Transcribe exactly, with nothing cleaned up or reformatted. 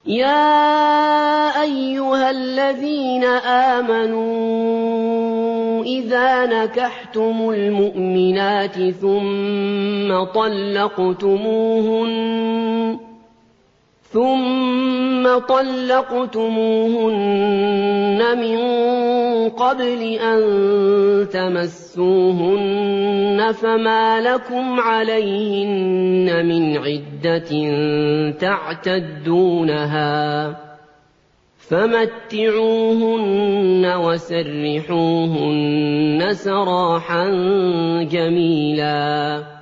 يا أيها الذين آمنوا إذا نكحتم المؤمنات ثم طلقتموهن ثم طلقتموهن من قبل أن تمسوهن فما لكم عليهن من عدة تعتدونها فمتعوهن وسرحوهن سراحا جميلا